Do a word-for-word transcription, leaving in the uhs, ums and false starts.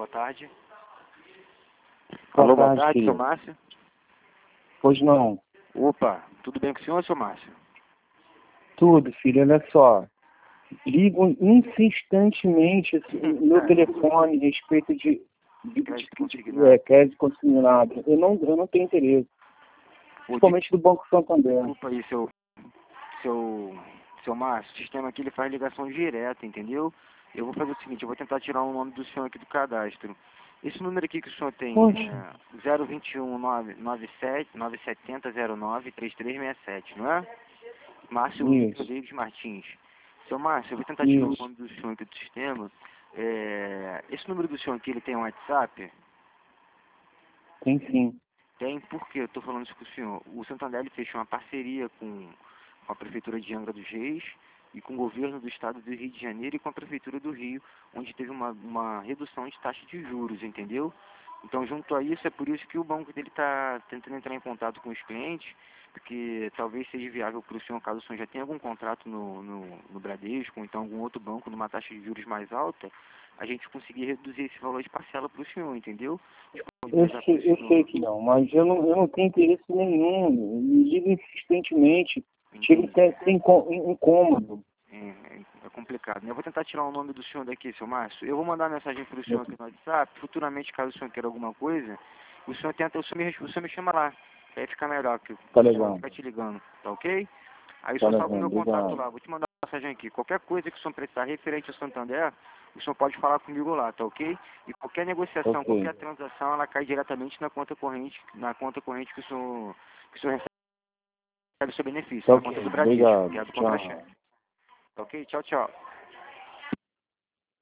tarde. Boa Alô, boa tarde, tarde, seu querido. Márcio. Pois não. Opa, tudo bem com o senhor, seu Márcio? Tudo, filho, olha só. Ligo insistentemente assim, no meu telefone a respeito de, de, Crédito de, consignado. de é, crédito consignado. Eu não, eu não tenho interesse. Pô, Principalmente do Banco Santander. Desculpa aí, seu, seu, seu Márcio. O sistema aqui ele faz ligação direta, entendeu? Eu vou fazer o seguinte, eu vou tentar tirar o nome do senhor aqui do cadastro. Esse número aqui que o senhor tem Poxa. é zero dois um nove nove sete nove sete zero zero nove três três seis sete, não é? Márcio Isso. Rodrigues Martins. Seu Márcio, eu vou tentar tirar o Isso. nome do senhor aqui do sistema. É, esse número do senhor aqui, ele tem um WhatsApp? Tem sim. Tem, por quê? Eu estou falando isso com o senhor. O Santander ele fechou uma parceria com, com a Prefeitura de Angra dos Reis e com o governo do estado do Rio de Janeiro e com a Prefeitura do Rio, onde teve uma, uma redução de taxa de juros, entendeu? Então, junto a isso, é por isso que o banco dele está tentando entrar em contato com os clientes, porque talvez seja viável para o senhor, caso o senhor já tenha algum contrato no, no, no Bradesco, ou então algum outro banco numa taxa de juros mais alta, a gente conseguir reduzir esse valor de parcela para o senhor, entendeu? Eu sei, eu sei que não, mas eu não, eu não tenho interesse nenhum. Me ligo insistentemente. Chega até a ser incô- incômodo. É, é é complicado, né? Eu vou tentar tirar o nome do senhor daqui, seu Márcio. Eu vou mandar mensagem para o senhor aqui no WhatsApp. Futuramente, caso o senhor queira alguma coisa, o senhor tenta, o senhor me, o senhor me chama lá. Que aí fica melhor, que Tá o senhor legal. fica te ligando, tá ok? Aí o Tá senhor salva o legal. meu contato Obrigado. lá. Vou te mandar uma mensagem aqui. Qualquer coisa que o senhor precisar referente ao Santander, o senhor pode falar comigo lá, tá ok? E qualquer negociação, Ok. qualquer transação, ela cai diretamente na conta corrente, na conta corrente que o senhor, que o senhor recebe o seu benefício, Tá na ok. conta do Bradesco, Obrigado. que é a do Tchau. contra-cheque. Tá ok? Tchau, tchau.